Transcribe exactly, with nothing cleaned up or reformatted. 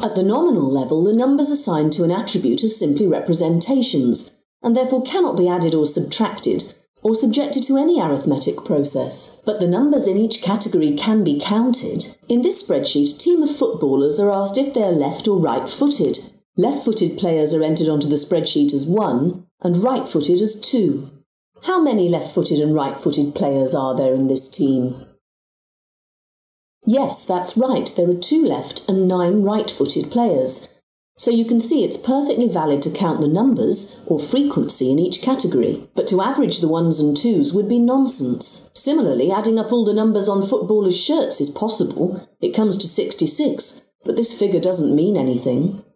At the nominal level, the numbers assigned to an attribute are simply representations, and therefore cannot be added or subtracted, or subjected to any arithmetic process. But the numbers in each category can be counted. In this spreadsheet, a team of footballers are asked if they are left or right-footed. Left-footed players are entered onto the spreadsheet as one, and right-footed as two. How many left-footed and right-footed players are there in this team? Yes, that's right, there are two left and nine right-footed players. So you can see it's perfectly valid to count the numbers, or frequency, in each category, but to average the ones and twos would be nonsense. Similarly, adding up all the numbers on footballers' shirts is possible. It comes to sixty-six, but this figure doesn't mean anything.